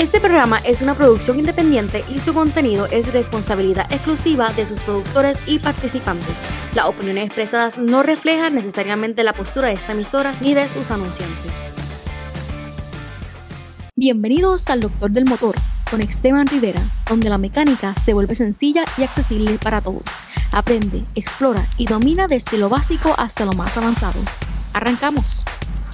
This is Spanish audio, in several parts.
Este programa es una producción independiente y su contenido es responsabilidad exclusiva de sus productores y participantes. Las opiniones expresadas no reflejan necesariamente la postura de esta emisora ni de sus anunciantes. Bienvenidos al Doctor del Motor con Esteban Rivera, donde la mecánica se vuelve sencilla y accesible para todos. Aprende, explora y domina desde lo básico hasta lo más avanzado. ¡Arrancamos!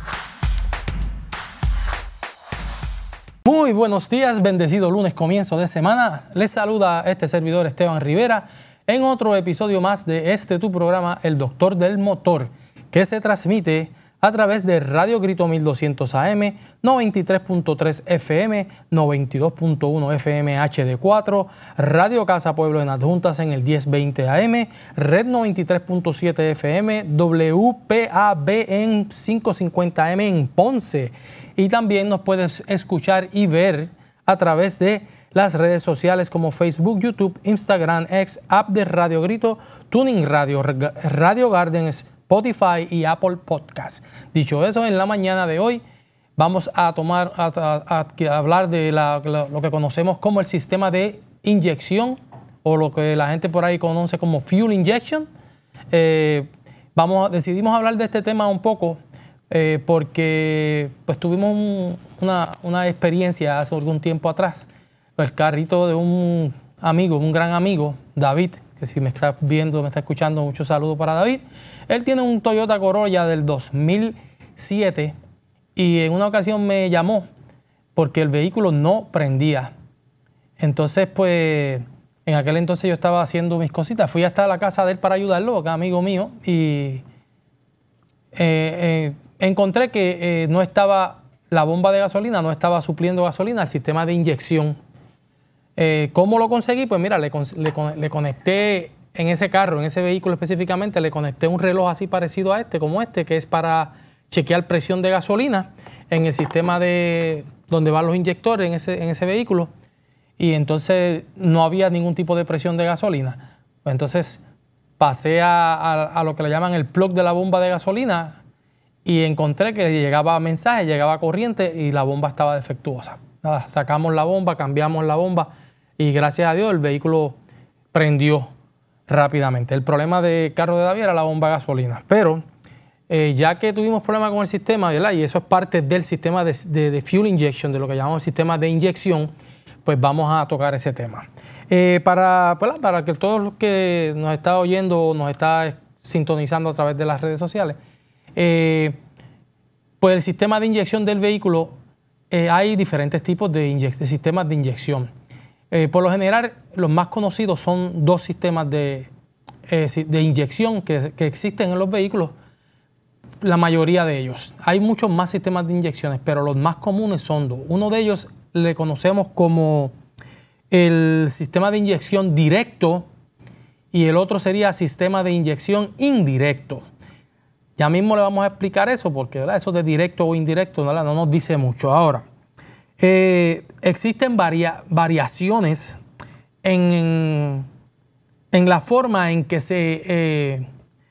Muy buenos días, bendecido lunes, comienzo de semana. Les saluda este servidor Esteban Rivera en otro episodio más de tu programa, El Doctor del Motor, que se transmite a través de Radio Grito 1200 AM, 93.3 FM, 92.1 FM HD4, Radio Casa Pueblo en Adjuntas en el 1020 AM, Red 93.7 FM, WPAB en 550 AM en Ponce. Y también nos puedes escuchar y ver a través de las redes sociales como Facebook, YouTube, Instagram, X, app de Radio Grito, Tuning Radio, Radio Garden, Spotify y Apple Podcast. Dicho eso, en la mañana de hoy vamos a hablar de lo que conocemos como el sistema de inyección o lo que la gente por ahí conoce como fuel injection. Decidimos hablar de este tema un poco porque pues tuvimos una experiencia hace algún tiempo atrás. El carrito de un amigo, un gran amigo, David, que si me está viendo, me está escuchando, muchos saludos para David. Él tiene un Toyota Corolla del 2007 y en una ocasión me llamó porque el vehículo no prendía. Entonces, pues, en aquel entonces yo estaba haciendo mis cositas. Fui hasta la casa de él para ayudarlo, acá amigo mío, y encontré que no estaba la bomba de gasolina, no estaba supliendo gasolina al sistema de inyección. ¿Cómo lo conseguí? Pues mira, le conecté en ese carro, en ese vehículo específicamente, le conecté un reloj así parecido a como este, que es para chequear presión de gasolina en el sistema de donde van los inyectores en ese vehículo. Y entonces no había ningún tipo de presión de gasolina. Entonces pasé a lo que le llaman el plug de la bomba de gasolina y encontré que llegaba mensaje, llegaba corriente y la bomba estaba defectuosa. Nada, sacamos la bomba, cambiamos la bomba y gracias a Dios el vehículo prendió rápidamente. El problema del carro de David era la bomba de gasolina. Pero ya que tuvimos problemas con el sistema, ¿verdad? Y eso es parte del sistema de fuel injection, de lo que llamamos sistema de inyección, pues vamos a tocar ese tema. Para que todos los que nos está oyendo o nos está sintonizando a través de las redes sociales, pues el sistema de inyección del vehículo, hay diferentes tipos de sistemas de inyección. Por lo general, los más conocidos son dos sistemas de inyección que existen en los vehículos, la mayoría de ellos. Hay muchos más sistemas de inyecciones, pero los más comunes son dos. Uno de ellos le conocemos como el sistema de inyección directo y el otro sería sistema de inyección indirecto. Ya mismo le vamos a explicar eso porque, ¿verdad?, eso de directo o indirecto, ¿verdad?, no nos dice mucho. Ahora, existen variaciones en la forma en que se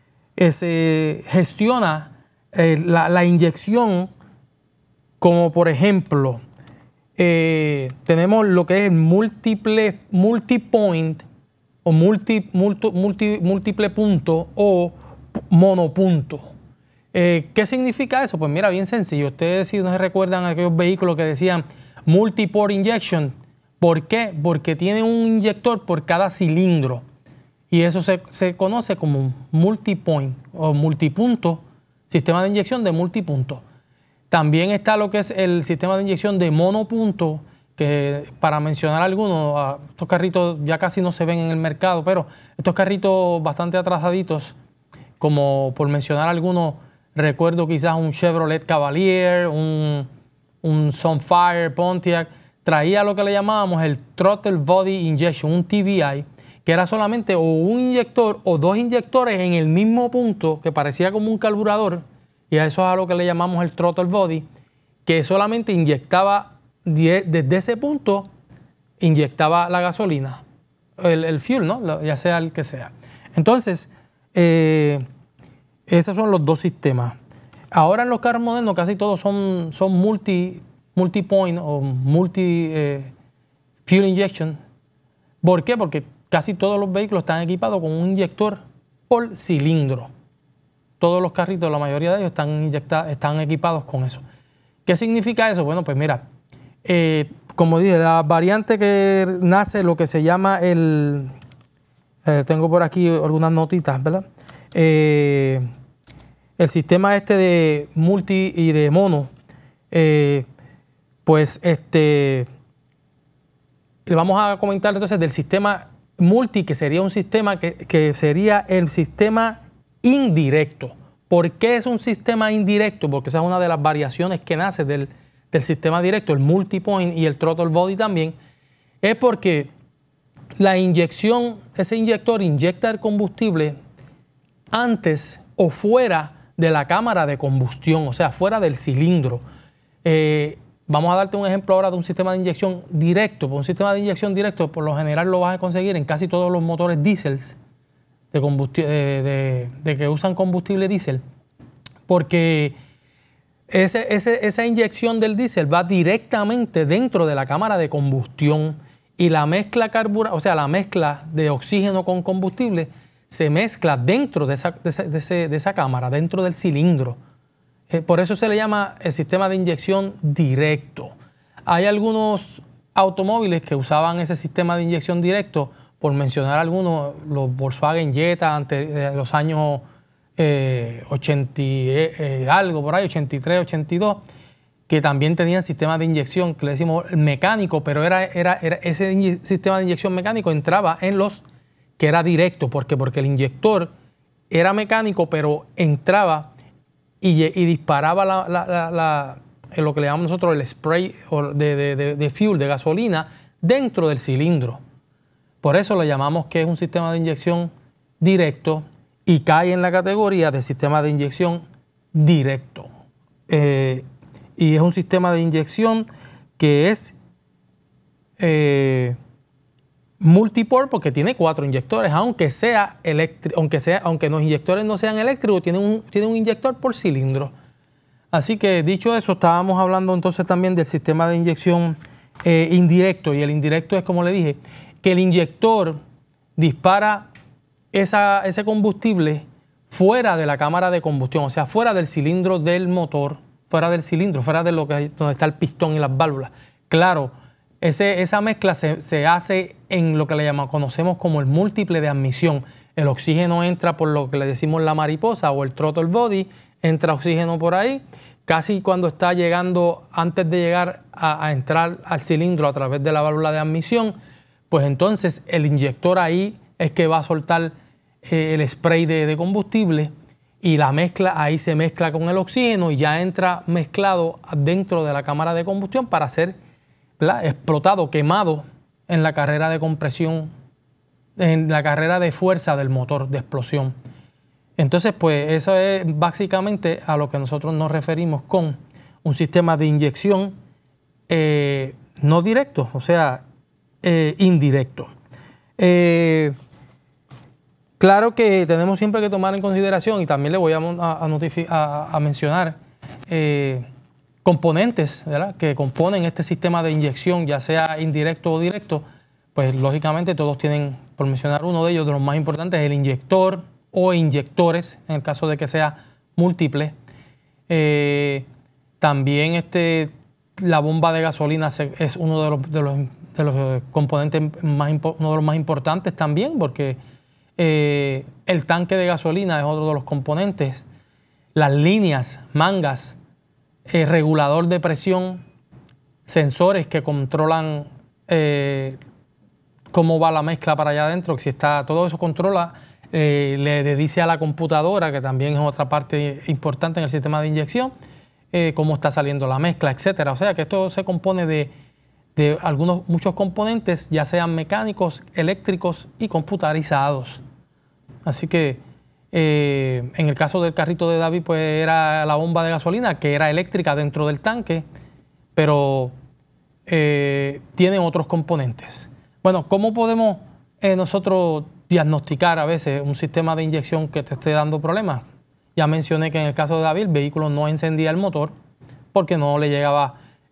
gestiona la inyección, como por ejemplo, tenemos lo que es multipoint o múltiple punto o monopunto. ¿Qué significa eso? Pues mira, bien sencillo. Ustedes si no se recuerdan aquellos vehículos que decían multiport injection. ¿Por qué? Porque tiene un inyector por cada cilindro. Y eso se conoce como multipoint o multipunto, sistema de inyección de multipunto. También está lo que es el sistema de inyección de monopunto, que para mencionar algunos, estos carritos ya casi no se ven en el mercado, pero estos carritos bastante atrasaditos, como por mencionar algunos, recuerdo quizás un Chevrolet Cavalier, un Sunfire, Pontiac, traía lo que le llamábamos el Throttle Body Injection, un TBI, que era solamente o un inyector o dos inyectores en el mismo punto, que parecía como un carburador, y a eso es a lo que le llamamos el Throttle Body, que solamente inyectaba desde ese punto, inyectaba la gasolina, el fuel, ¿no?, ya sea el que sea. Entonces, esos son los dos sistemas. Ahora en los carros modernos casi todos son multi-point o multi-fuel injection. ¿Por qué? Porque casi todos los vehículos están equipados con un inyector por cilindro. Todos los carritos, la mayoría de ellos están equipados con eso. ¿Qué significa eso? Bueno, pues mira, como dije, la variante que nace lo que se llama tengo por aquí algunas notitas, ¿verdad? El sistema este de multi y de mono, pues le vamos a comentar entonces del sistema multi, que sería un sistema que sería el sistema indirecto. ¿Por qué es un sistema indirecto? Porque esa es una de las variaciones que nace del sistema directo, el multipoint y el throttle body también. Es porque la inyección, ese inyector inyecta el combustible antes o fuera de la cámara de combustión, o sea, fuera del cilindro. Vamos a darte un ejemplo ahora de un sistema de inyección directo. Un sistema de inyección directo, por lo general, lo vas a conseguir en casi todos los motores diésels de que usan combustible diésel, porque esa inyección del diésel va directamente dentro de la cámara de combustión y la mezcla la mezcla de oxígeno con combustible se mezcla dentro de esa cámara, dentro del cilindro. Por eso se le llama el sistema de inyección directo. Hay algunos automóviles que usaban ese sistema de inyección directo, por mencionar algunos, los Volkswagen Jetta ante los años 80 algo por ahí, 83, 82, que también tenían sistema de inyección que le decimos mecánico, pero era ese sistema de inyección mecánico entraba en los que era directo. ¿Por qué? Porque el inyector era mecánico, pero entraba y disparaba lo que le llamamos nosotros el spray de fuel, de gasolina, dentro del cilindro. Por eso le llamamos que es un sistema de inyección directo y cae en la categoría de sistema de inyección directo. Y es un sistema de inyección que es multiport porque tiene 4 inyectores, aunque los inyectores no sean eléctricos, tiene un inyector por cilindro. Así que dicho eso, estábamos hablando entonces también del sistema de inyección indirecto, y el indirecto es, como le dije, que el inyector dispara ese combustible fuera de la cámara de combustión, o sea, fuera del cilindro del motor, fuera del cilindro, fuera de donde está el pistón y las válvulas. Claro, esa mezcla se hace en lo que conocemos como el múltiple de admisión. El oxígeno entra por lo que le decimos la mariposa o el throttle body, entra oxígeno por ahí, casi cuando está llegando, antes de llegar a entrar al cilindro a través de la válvula de admisión, pues entonces el inyector ahí es que va a soltar el spray de combustible, y la mezcla ahí se mezcla con el oxígeno y ya entra mezclado dentro de la cámara de combustión para ser explotado, quemado en la carrera de compresión, en la carrera de fuerza del motor de explosión. Entonces, pues eso es básicamente a lo que nosotros nos referimos con un sistema de inyección no directo, o sea, indirecto. Claro que tenemos siempre que tomar en consideración, y también le voy a mencionar componentes, ¿verdad?, que componen este sistema de inyección, ya sea indirecto o directo. Pues lógicamente todos tienen, por mencionar uno de ellos, de los más importantes, el inyector o inyectores, en el caso de que sea múltiple. También la bomba de gasolina es uno de los componentes uno de los más importantes también, porque el tanque de gasolina es otro de los componentes. Las líneas, mangas, regulador de presión, sensores que controlan cómo va la mezcla para allá adentro, que si está, todo eso controla, le dice a la computadora, que también es otra parte importante en el sistema de inyección, cómo está saliendo la mezcla, etcétera. O sea que esto se compone de muchos componentes, ya sean mecánicos, eléctricos y computarizados. Así que en el caso del carrito de David, pues era la bomba de gasolina, que era eléctrica dentro del tanque, pero tiene otros componentes. Bueno, ¿cómo podemos nosotros diagnosticar a veces un sistema de inyección que te esté dando problemas? Ya mencioné que en el caso de David, el vehículo no encendía el motor porque no le llegaba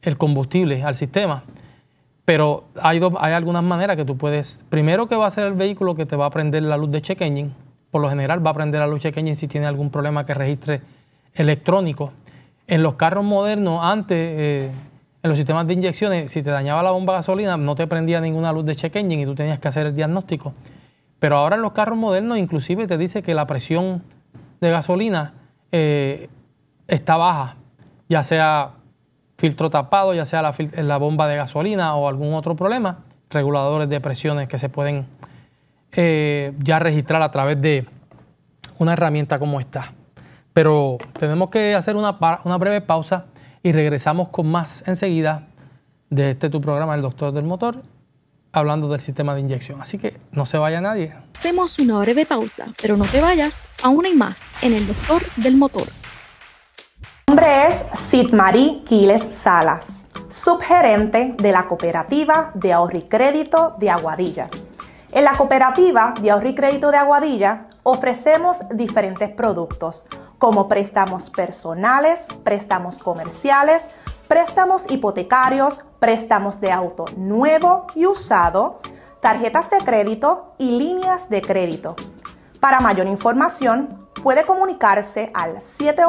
el combustible al sistema. Pero hay algunas maneras que tú puedes... Primero, que va a ser el vehículo que te va a prender la luz de check engine. Por lo general va a prender la luz de check engine si tiene algún problema que registre electrónico. En los carros modernos, antes, en los sistemas de inyecciones, si te dañaba la bomba de gasolina, no te prendía ninguna luz de check engine y tú tenías que hacer el diagnóstico. Pero ahora en los carros modernos inclusive te dice que la presión de gasolina está baja, ya sea filtro tapado, ya sea la bomba de gasolina o algún otro problema, reguladores de presiones que se pueden ya registrar a través de una herramienta como esta. Pero tenemos que hacer una breve pausa y regresamos con más enseguida de tu programa, El Doctor del Motor, hablando del sistema de inyección. Así que no se vaya nadie. Hacemos una breve pausa, pero no te vayas, aún hay más en El Doctor del Motor. Mi nombre es Sidmarí Quiles Salas, subgerente de la Cooperativa de Ahorro y Crédito de Aguadilla. En la Cooperativa de Ahorro y Crédito de Aguadilla ofrecemos diferentes productos como préstamos personales, préstamos comerciales, préstamos hipotecarios, préstamos de auto nuevo y usado, tarjetas de crédito y líneas de crédito. Para mayor información, puede comunicarse al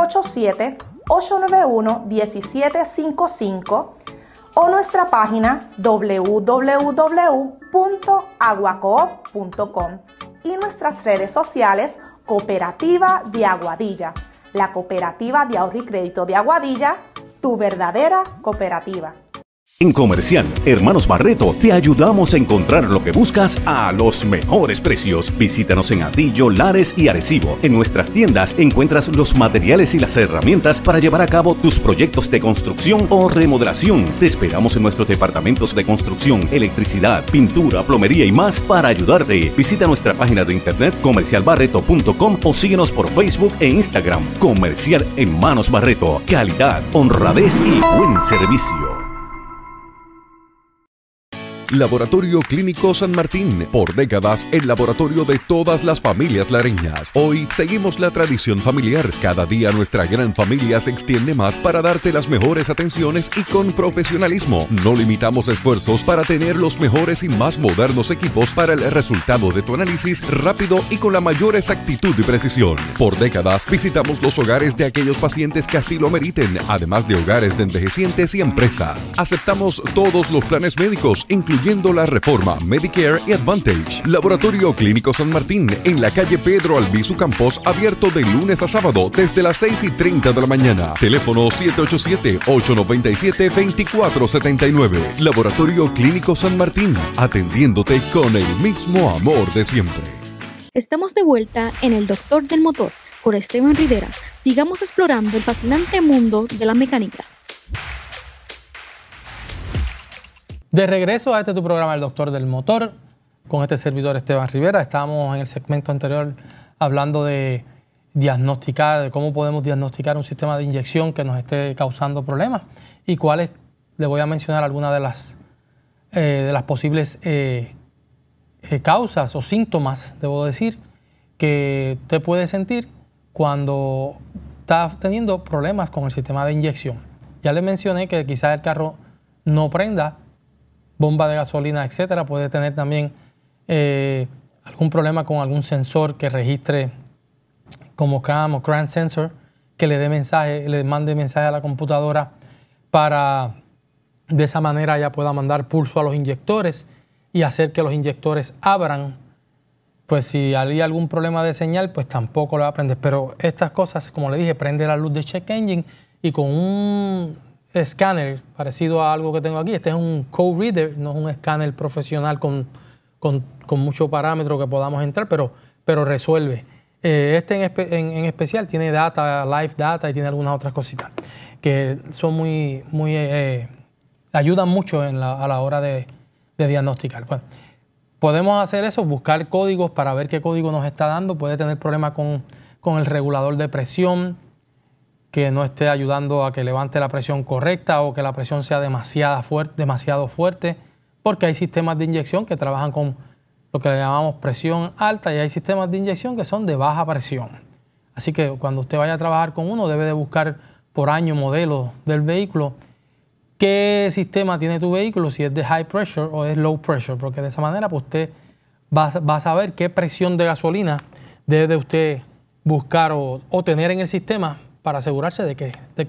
787-891-1755 o nuestra página www.aguacoop.com y nuestras redes sociales Cooperativa de Aguadilla, la Cooperativa de Ahorro y Crédito de Aguadilla, tu verdadera cooperativa. En Comercial Hermanos Barreto te ayudamos a encontrar lo que buscas a los mejores precios. Visítanos en Atillo, Lares y Arecibo. En nuestras tiendas encuentras los materiales y las herramientas para llevar a cabo tus proyectos de construcción o remodelación. Te esperamos en nuestros departamentos de construcción, electricidad, pintura, plomería y más para ayudarte. Visita nuestra página de internet comercialbarreto.com o síguenos por Facebook e Instagram. Comercial Hermanos Barreto. Calidad, honradez y buen servicio. Laboratorio Clínico San Martín, por décadas el laboratorio de todas las familias lareñas. Hoy seguimos la tradición familiar. Cada día nuestra gran familia se extiende más para darte las mejores atenciones y con profesionalismo. No limitamos esfuerzos para tener los mejores y más modernos equipos para el resultado de tu análisis rápido y con la mayor exactitud y precisión. Por décadas visitamos los hogares de aquellos pacientes que así lo meriten, además de hogares de envejecientes y empresas. Aceptamos todos los planes médicos, incluyendo la Reforma, Medicare y Advantage. Laboratorio Clínico San Martín, en la calle Pedro Albizu Campos, abierto de lunes a sábado desde las 6:30 de la mañana. Teléfono 787-897-2479. Laboratorio Clínico San Martín, atendiéndote con el mismo amor de siempre. Estamos de vuelta en El Doctor del Motor con Esteban Rivera. Sigamos explorando el fascinante mundo de la mecánica. De regreso a tu programa, El Doctor del Motor, con este servidor Esteban Rivera. Estábamos en el segmento anterior hablando de diagnosticar, de cómo podemos diagnosticar un sistema de inyección que nos esté causando problemas y cuáles, le voy a mencionar algunas de las posibles causas o síntomas, debo decir, que usted puede sentir cuando está teniendo problemas con el sistema de inyección. Ya le mencioné que quizás el carro no prenda, bomba de gasolina, etcétera. Puede tener también algún problema con algún sensor que registre como CAM o CRAN sensor, que le mande mensaje a la computadora para de esa manera ya pueda mandar pulso a los inyectores y hacer que los inyectores abran. Pues si hay algún problema de señal, pues tampoco lo va a prender. Pero estas cosas, como le dije, prende la luz de check engine y con un escáner parecido a algo que tengo aquí. Este es un code reader, no es un escáner profesional con mucho parámetro que podamos entrar, pero resuelve. Este en especial tiene data, live data y tiene algunas otras cositas que son ayudan mucho a la hora de diagnosticar. Bueno, podemos hacer eso, buscar códigos para ver qué código nos está dando. Puede tener problemas con el regulador de presión, que no esté ayudando a que levante la presión correcta o que la presión sea demasiado fuerte, porque hay sistemas de inyección que trabajan con lo que le llamamos presión alta y hay sistemas de inyección que son de baja presión. Así que cuando usted vaya a trabajar con uno, debe de buscar por año, modelo del vehículo, qué sistema tiene tu vehículo, si es de high pressure o es low pressure, porque de esa manera pues usted va a saber qué presión de gasolina debe de usted buscar o tener en el sistema para asegurarse de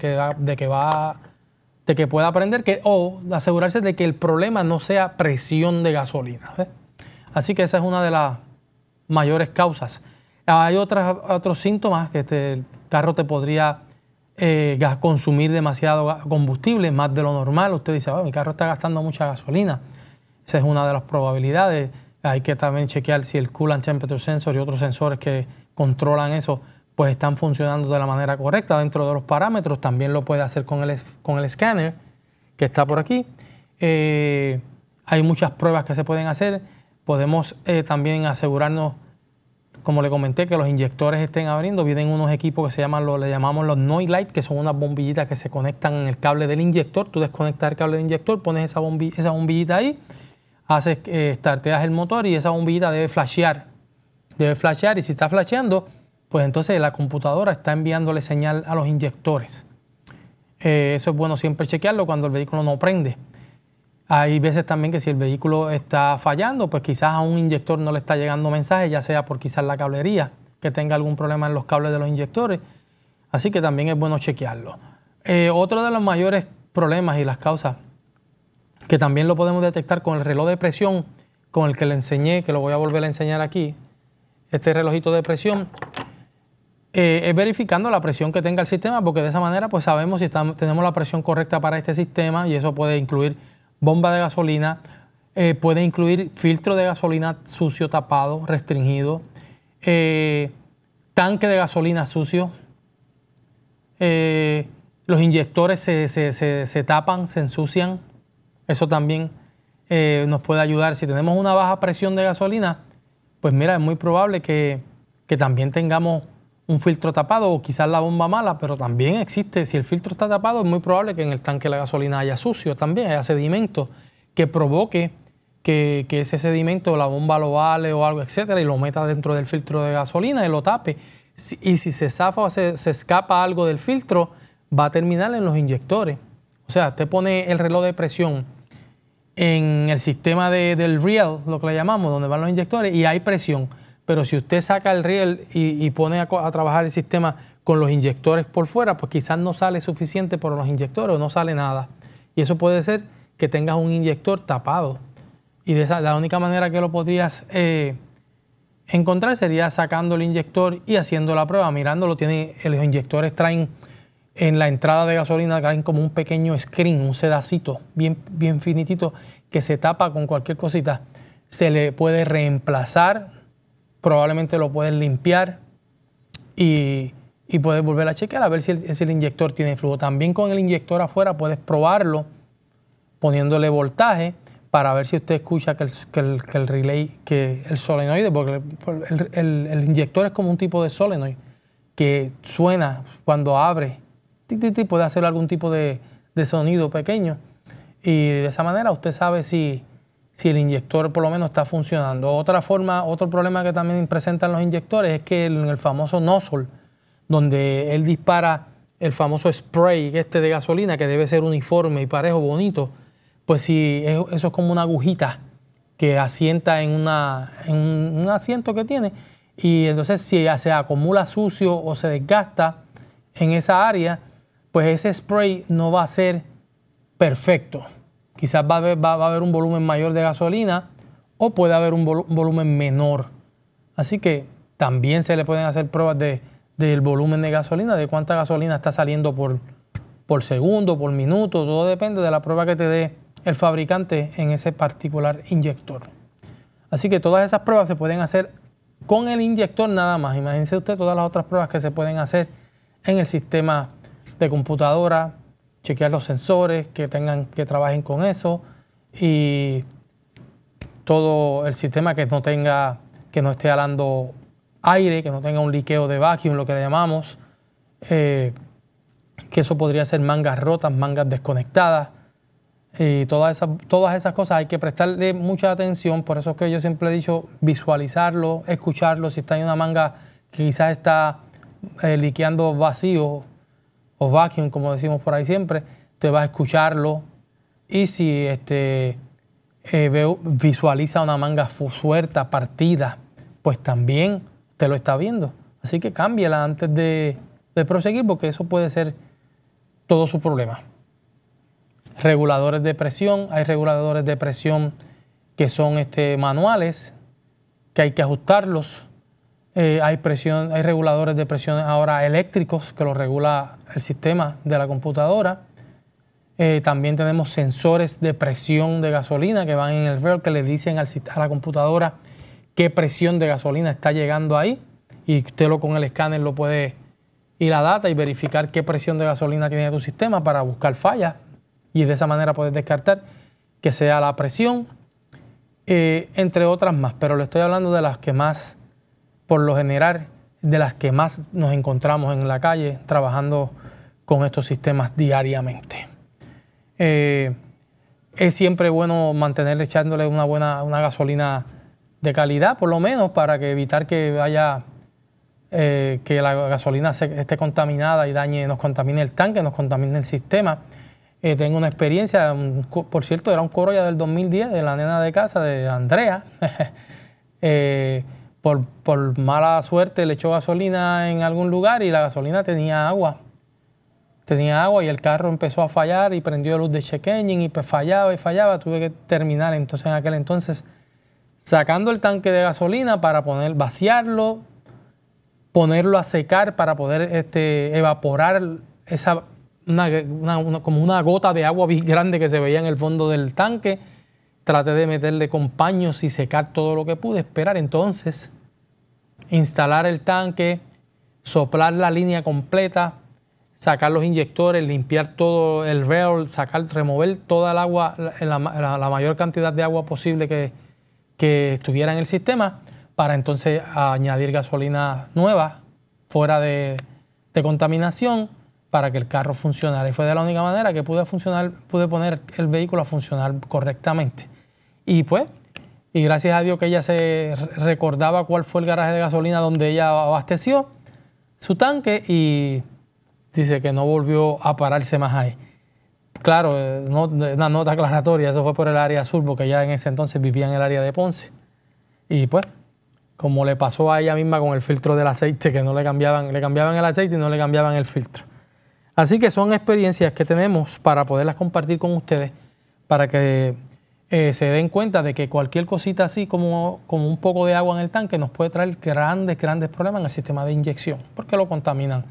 que pueda aprender o asegurarse de que el problema no sea presión de gasolina. ¿Ves? Así que esa es una de las mayores causas. Hay otros síntomas que el carro te podría consumir demasiado combustible, más de lo normal. Usted dice, mi carro está gastando mucha gasolina. Esa es una de las probabilidades. Hay que también chequear si el coolant temperature sensor y otros sensores que controlan eso pues están funcionando de la manera correcta dentro de los parámetros. También lo puede hacer con el escáner que está por aquí. Hay muchas pruebas que se pueden hacer. Podemos también asegurarnos, como le comenté, que los inyectores estén abriendo. Vienen unos equipos que le llamamos los Noise Light, que son unas bombillitas que se conectan en el cable del inyector. Tú desconectas el cable del inyector, pones esa bombillita ahí, starteas el motor y esa bombillita debe flashear. Y si está flasheando, pues entonces la computadora está enviándole señal a los inyectores. Eso es bueno siempre chequearlo cuando el vehículo no prende. Hay veces también que si el vehículo está fallando, pues quizás a un inyector no le está llegando mensaje, ya sea por quizás la cablería, que tenga algún problema en los cables de los inyectores. Así que también es bueno chequearlo. Otro de los mayores problemas y las causas, que también lo podemos detectar con el reloj de presión, con el que le enseñé, que lo voy a volver a enseñar aquí, este relojito de presión, es verificando la presión que tenga el sistema, porque de esa manera pues sabemos si tenemos la presión correcta para este sistema, y eso puede incluir bomba de gasolina, puede incluir filtro de gasolina sucio, tapado, restringido, tanque de gasolina sucio, los inyectores se tapan, se ensucian. Eso también nos puede ayudar. Si tenemos una baja presión de gasolina, pues mira, es muy probable que también tengamos un filtro tapado o quizás la bomba mala, pero también existe, si el filtro está tapado, es muy probable que en el tanque de la gasolina haya sucio también, haya sedimento que provoque que ese sedimento, la bomba lo vale o algo, etcétera, y lo meta dentro del filtro de gasolina y lo tape. Y si se zafa o se escapa algo del filtro, va a terminar en los inyectores. O sea, usted pone el reloj de presión en el sistema del reel, lo que le llamamos, donde van los inyectores, y hay presión. Pero si usted saca el reel y pone a trabajar el sistema con los inyectores por fuera, pues quizás no sale suficiente por los inyectores o no sale nada. Y eso puede ser que tengas un inyector tapado. Y la única manera que lo podrías encontrar sería sacando el inyector y haciendo la prueba, mirándolo. Los inyectores traen en la entrada de gasolina, traen como un pequeño screen, un sedacito bien finitito que se tapa con cualquier cosita. Se le puede reemplazar, probablemente lo puedes limpiar y puedes volver a chequear a ver si el inyector tiene flujo. También con el inyector afuera puedes probarlo poniéndole voltaje para ver si usted escucha que el relay, que el solenoide, porque el inyector es como un tipo de solenoide que suena cuando abre, puede hacer algún tipo de sonido pequeño, y de esa manera usted sabe si el inyector por lo menos está funcionando. Otro problema que también presentan los inyectores es que en el famoso nozzle, donde él dispara el famoso spray de gasolina, que debe ser uniforme y parejo, bonito, pues si eso es como una agujita que asienta en un asiento que tiene, y entonces si se acumula sucio o se desgasta en esa área, pues ese spray no va a ser perfecto. Quizás va a haber un volumen mayor de gasolina o puede haber un volumen menor. Así que también se le pueden hacer pruebas del volumen de gasolina, de cuánta gasolina está saliendo por segundo, por minuto. Todo depende de la prueba que te dé el fabricante en ese particular inyector. Así que todas esas pruebas se pueden hacer con el inyector nada más. Imagínense usted todas las otras pruebas que se pueden hacer en el sistema de computadora, chequear los sensores que trabajen con eso, y todo el sistema que no esté jalando aire, que no tenga un liqueo de vacuum, lo que le llamamos, que eso podría ser mangas rotas, mangas desconectadas, y todas esas cosas hay que prestarle mucha atención. Por eso es que yo siempre he dicho visualizarlo, escucharlo. Si está en una manga que quizás está liqueando vacío o vacuum, como decimos por ahí siempre, usted va a escucharlo, Y si visualiza una manga suelta, partida, pues también usted lo está viendo. Así que cámbiela antes de proseguir, porque eso puede ser todo su problema. Reguladores de presión. Hay reguladores de presión que son manuales, que hay que ajustarlos. Hay reguladores de presión ahora eléctricos, que los regula el sistema de la computadora. También tenemos sensores de presión de gasolina que van en el reloj, que le dicen a la computadora qué presión de gasolina está llegando ahí, y usted con el escáner lo puede ir a data y verificar qué presión de gasolina tiene tu sistema para buscar fallas, y de esa manera puedes descartar que sea la presión, entre otras más. Pero le estoy hablando de las que más, por lo general, de las que más nos encontramos en la calle trabajando con estos sistemas diariamente. Es siempre bueno mantener echándole una gasolina de calidad, por lo menos, para evitar que la gasolina esté contaminada y nos contamine el tanque, nos contamine el sistema. Tengo una experiencia, por cierto, era un Corolla del 2010 de la nena de casa, de Andrea. Por mala suerte le echó gasolina en algún lugar y la gasolina tenía agua. Y el carro empezó a fallar y prendió luz de check engine y pues fallaba y fallaba. Tuve que terminar entonces en aquel entonces sacando el tanque de gasolina para vaciarlo, ponerlo a secar para poder evaporar como una gota de agua grande que se veía en el fondo del tanque. Traté de meterle con paños y secar todo lo que pude. Esperar entonces, instalar el tanque, soplar la línea completa, sacar los inyectores, limpiar todo el rail, remover toda el agua, la mayor cantidad de agua posible que estuviera en el sistema, para entonces añadir gasolina nueva, fuera de contaminación, para que el carro funcionara. Y fue de la única manera que pude poner el vehículo a funcionar correctamente. Y gracias a Dios que ella se recordaba cuál fue el garaje de gasolina donde ella abasteció su tanque, y dice que no volvió a pararse más ahí. Claro, una nota aclaratoria, eso fue por el área sur, porque ella en ese entonces vivía en el área de Ponce. Y como le pasó a ella misma con el filtro del aceite, que le cambiaban el aceite y no le cambiaban el filtro. Así que son experiencias que tenemos para poderlas compartir con ustedes, para que se den cuenta de que cualquier cosita así como un poco de agua en el tanque nos puede traer grandes problemas en el sistema de inyección, porque lo contaminan.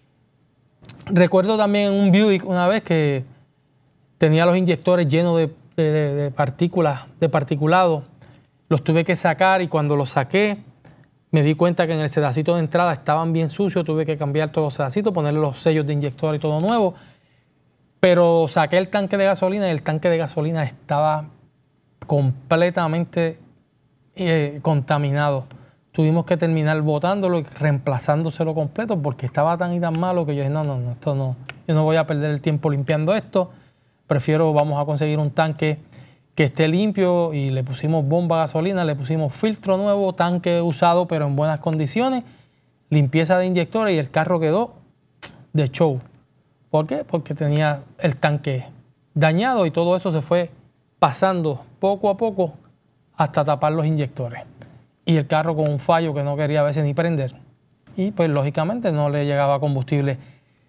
Recuerdo también un Buick una vez que tenía los inyectores llenos de partículas, de particulado. Los tuve que sacar, y cuando los saqué me di cuenta que en el sedacito de entrada estaban bien sucios. Tuve que cambiar todos los sedacitos, ponerle los sellos de inyector y todo nuevo. Pero saqué el tanque de gasolina y el tanque de gasolina estaba completamente contaminado. Tuvimos que terminar botándolo y reemplazándoselo completo, porque estaba tan y tan malo que yo dije, no, esto no. Yo no voy a perder el tiempo limpiando esto. Vamos a conseguir un tanque que esté limpio, y le pusimos bomba de gasolina, le pusimos filtro nuevo, tanque usado pero en buenas condiciones, limpieza de inyectores, y el carro quedó de show. ¿Por qué? Porque tenía el tanque dañado, y todo eso se fue pasando poco a poco hasta tapar los inyectores. Y el carro con un fallo que no quería a veces ni prender. Y pues lógicamente no le llegaba combustible,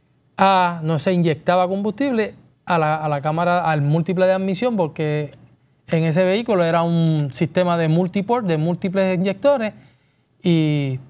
no se inyectaba combustible a la cámara, al múltiple de admisión, porque en ese vehículo era un sistema de multiport, de múltiples inyectores, y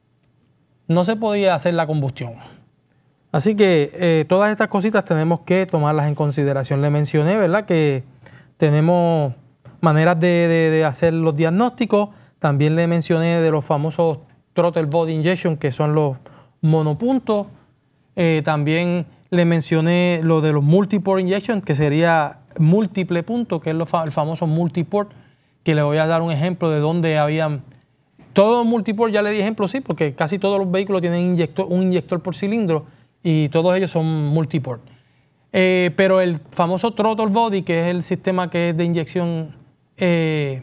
no se podía hacer la combustión. Así que todas estas cositas tenemos que tomarlas en consideración. Le mencioné, ¿verdad?, que tenemos maneras de hacer los diagnósticos. También le mencioné de los famosos throttle body injection, que son los monopuntos. También le mencioné lo de los multiport injection, que sería múltiple punto, que es el famoso multiport, que le voy a dar un ejemplo de donde habían... Todos multiport, ya le di ejemplo, sí, porque casi todos los vehículos tienen un inyector por cilindro, y todos ellos son multiport. Pero el famoso throttle body, que es el sistema que es de inyección, que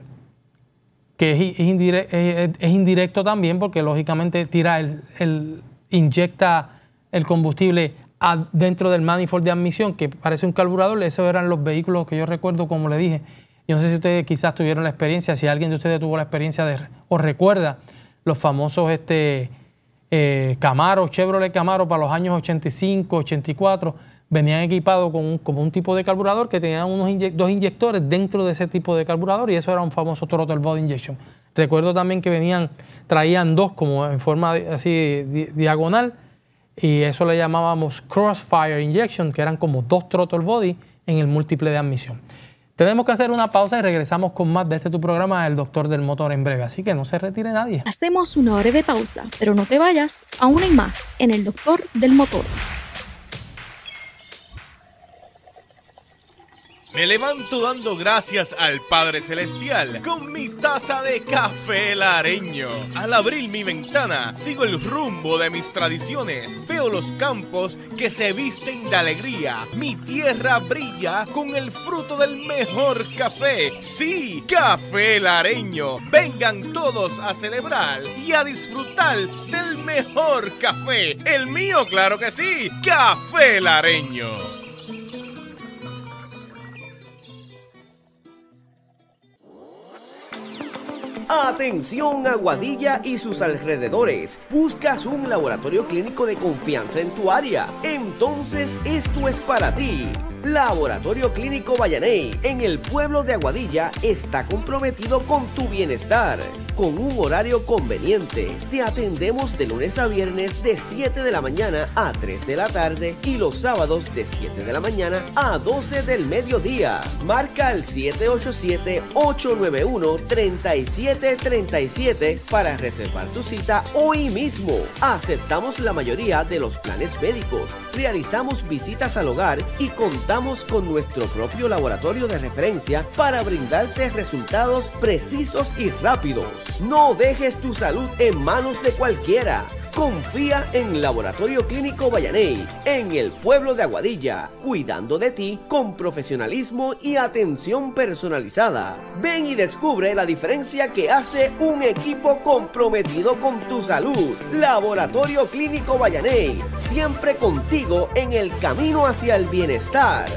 es indirecto también, porque lógicamente inyecta el combustible dentro del manifold de admisión, que parece un carburador. Esos eran los vehículos que yo recuerdo, como le dije. Yo no sé si ustedes quizás tuvieron la experiencia, si alguien de ustedes tuvo la experiencia o recuerda los famosos Camaro, Chevrolet Camaro para los años 85, 84, venían equipados con un tipo de carburador que tenían dos inyectores dentro de ese tipo de carburador, y eso era un famoso throttle body injection. Recuerdo también que traían dos como en forma así diagonal, y eso le llamábamos crossfire injection, que eran como dos throttle body en el múltiple de admisión. Tenemos que hacer una pausa y regresamos con más de tu programa, El Doctor del Motor, en breve. Así que no se retire nadie. Hacemos una breve pausa, pero no te vayas, aún hay más en El Doctor del Motor. Me levanto dando gracias al Padre Celestial con mi taza de café lareño. Al abrir mi ventana, sigo el rumbo de mis tradiciones. Veo los campos que se visten de alegría. Mi tierra brilla con el fruto del mejor café. Sí, café lareño. Vengan todos a celebrar y a disfrutar del mejor café. El mío, claro que sí, café lareño. Atención Aguadilla y sus alrededores. ¿Buscas un laboratorio clínico de confianza en tu área? Entonces esto es para ti. Laboratorio Clínico Vallaney en el pueblo de Aguadilla está comprometido con tu bienestar. Con un horario conveniente, te atendemos de lunes a viernes de 7 de la mañana a 3 de la tarde y los sábados de 7 de la mañana a 12 del mediodía. Marca al 787-891-3737 para reservar tu cita hoy mismo. Aceptamos la mayoría de los planes médicos, realizamos visitas al hogar y contamos con nuestro propio laboratorio de referencia para brindarte resultados precisos y rápidos. No dejes tu salud en manos de cualquiera. Confía en Laboratorio Clínico Vallaney, en el pueblo de Aguadilla, cuidando de ti con profesionalismo y atención personalizada. Ven y descubre la diferencia que hace un equipo comprometido con tu salud. Laboratorio Clínico Vallaney, siempre contigo en el camino hacia el bienestar.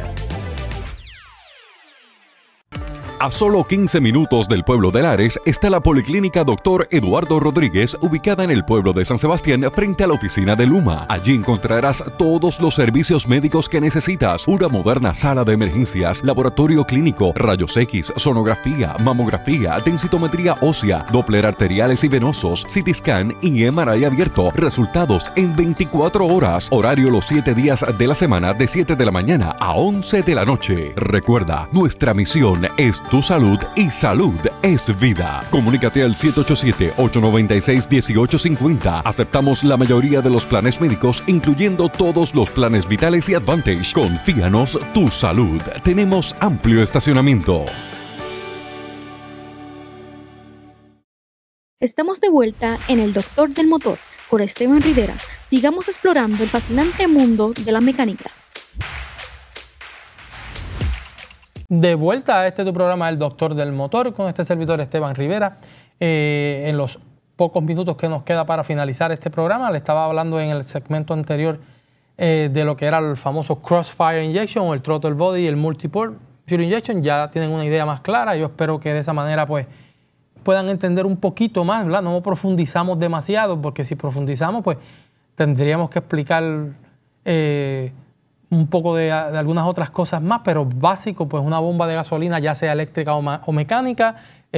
A solo 15 minutos del pueblo de Lares está la Policlínica Dr. Eduardo Rodríguez, ubicada en el pueblo de San Sebastián, frente a la oficina de Luma. Allí encontrarás todos los servicios médicos que necesitas: una moderna sala de emergencias, laboratorio clínico, rayos X, sonografía, mamografía, densitometría ósea, Doppler arteriales y venosos, CT scan y MRI abierto. Resultados en 24 horas. Horario los 7 días de la semana, de 7 de la mañana a 11 de la noche. Recuerda, nuestra misión es tu salud, y salud es vida. Comunícate al 787-896-1850. Aceptamos la mayoría de los planes médicos, incluyendo todos los planes vitales y Advantage. Confíanos tu salud. Tenemos amplio estacionamiento. Estamos de vuelta en El Doctor del Motor con Esteban Rivera. Sigamos explorando el fascinante mundo de la mecánica. De vuelta a tu programa, El Doctor del Motor, con este servidor Esteban Rivera. En los pocos minutos que nos queda para finalizar este programa, le estaba hablando en el segmento anterior de lo que era el famoso Crossfire Injection o el Throttle Body y el Multiple Fuel Injection. Ya tienen una idea más clara. Yo espero que de esa manera pues puedan entender un poquito más, ¿verdad? No profundizamos demasiado, porque si profundizamos pues tendríamos que explicar un poco de algunas otras cosas más, pero básico, pues una bomba de gasolina, ya sea eléctrica o mecánica,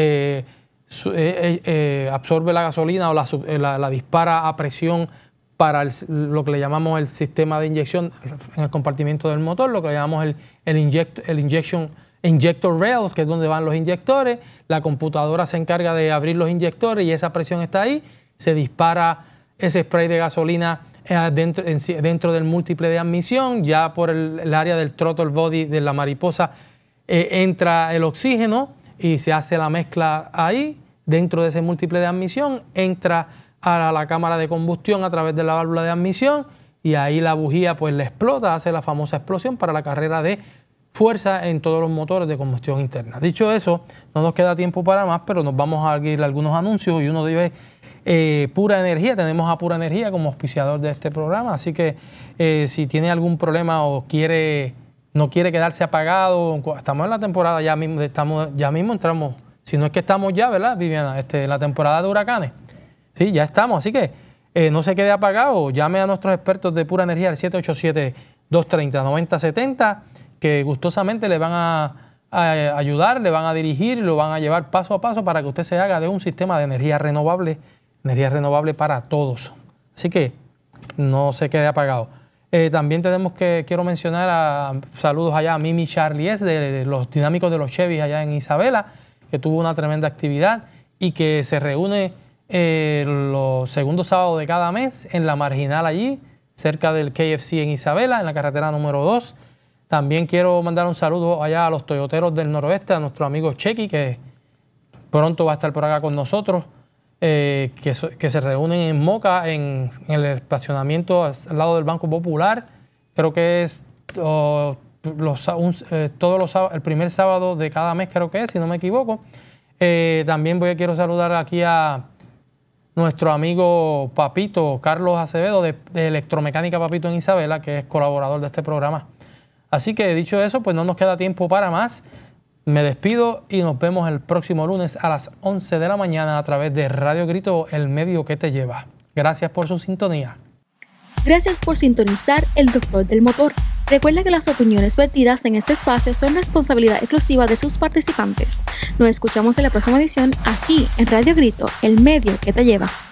absorbe la gasolina o la dispara a presión para lo que le llamamos el sistema de inyección en el compartimiento del motor, lo que le llamamos el injector rails, que es donde van los inyectores. La computadora se encarga de abrir los inyectores y esa presión está ahí, se dispara ese spray de gasolina dentro del múltiple de admisión. Ya por el área del throttle body de la mariposa entra el oxígeno y se hace la mezcla ahí. Dentro de ese múltiple de admisión entra a la cámara de combustión a través de la válvula de admisión y ahí la bujía pues le explota, hace la famosa explosión para la carrera de fuerza en todos los motores de combustión interna. Dicho eso, no nos queda tiempo para más, pero nos vamos a ir a algunos anuncios, y uno de ellos es Pura Energía. Tenemos a Pura Energía como auspiciador de este programa, así que si tiene algún problema o no quiere quedarse apagado, estamos en la temporada, ya mismo entramos, si no es que estamos ya, ¿verdad, Viviana? La temporada de huracanes. Sí, ya estamos, así que no se quede apagado, llame a nuestros expertos de Pura Energía al 787-230-9070, que gustosamente le van a ayudar, le van a dirigir y lo van a llevar paso a paso para que usted se haga de un sistema de energía renovable para todos. Así que no se quede apagado. También quiero mencionar saludos allá a Mimi Charlies de los dinámicos de los Chevys allá en Isabela, que tuvo una tremenda actividad y que se reúne los segundos sábados de cada mes en la Marginal allí, cerca del KFC en Isabela, en la carretera número 2. También quiero mandar un saludo allá a los toyoteros del noroeste, a nuestro amigo Chequi, que pronto va a estar por acá con nosotros, que se reúnen en Moca, en el estacionamiento al lado del Banco Popular. Creo que es el primer sábado de cada mes, creo que es, si no me equivoco. También quiero saludar aquí a nuestro amigo Papito, Carlos Acevedo, de Electromecánica Papito en Isabela, que es colaborador de este programa. Así que dicho eso, pues no nos queda tiempo para más. Me despido y nos vemos el próximo lunes a las 11 de la mañana a través de Radio Grito, el medio que te lleva. Gracias por su sintonía. Gracias por sintonizar El Doctor del Motor. Recuerda que las opiniones vertidas en este espacio son responsabilidad exclusiva de sus participantes. Nos escuchamos en la próxima edición aquí en Radio Grito, el medio que te lleva.